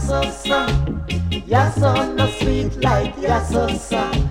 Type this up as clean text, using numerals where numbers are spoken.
so, so. Your son no sweet like your so, so.